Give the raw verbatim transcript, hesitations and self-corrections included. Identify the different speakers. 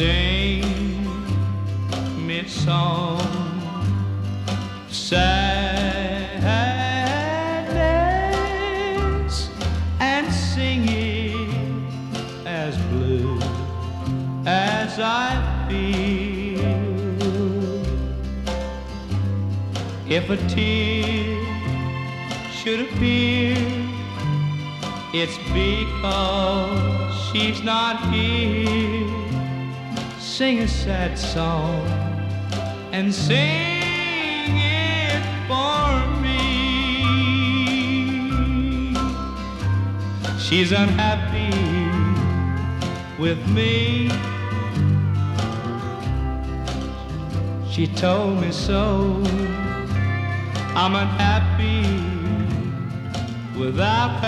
Speaker 1: sing me a song. Sadness and sing it as blue as I feel. If a tear should appear, it's because she's not here. Sing a sad song and sing it for me. She's unhappy with me. She told me so. I'm unhappy without her.